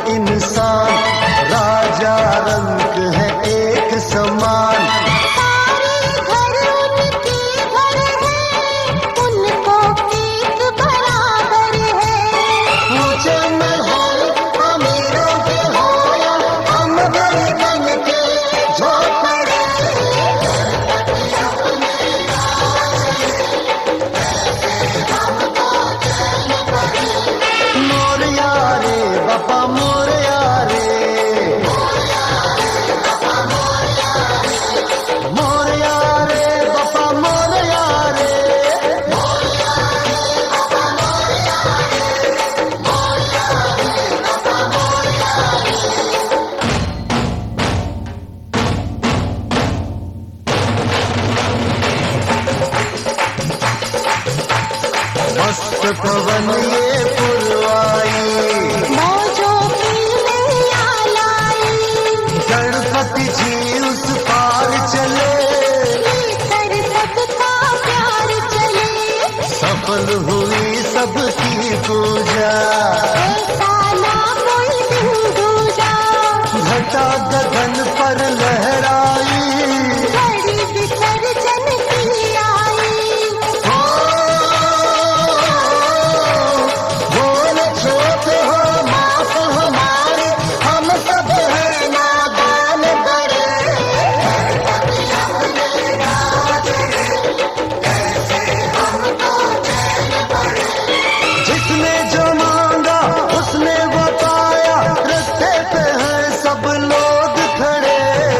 इंसान, राजा रंग है एक समान। सारे घर उनके घर हैं, उनको एक बराबर है। ऊंचे महल अमीरों के हो या हम गरीबन के झोपड़े, मोरया रे बापा मोरया रे, मोरया रे बापा मोरया रे। मस्त पवन ये पुरवाई, मौजों की नैया लाई, गणपति जी उस पार चले, भीतर सबका प्यार चले। सफल हुई सबकी पूजा, ऐसा ना कोई दिन दूजा, घटा गगन पर लहराई। घड़ी विसर्जन की आई। बोले छोटे हो माफ हमारे, हम सब हैं नादान बड़े। जिसने जो मांगा उसने वो पाया, रास्ते पे हैं सब लोग खड़े।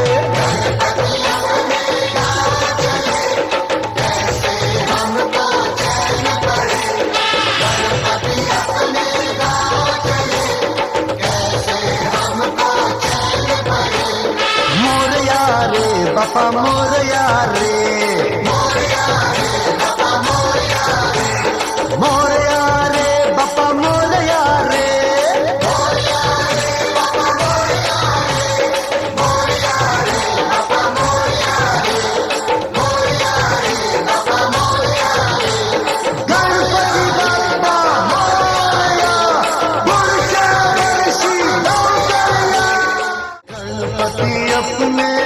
मोरया रे बापा मोरया रे, मोरया रे बापा मोरया रे। गणपति बाप्पा मोरया, पुरजा वर्षी लौटया। गणपति अपने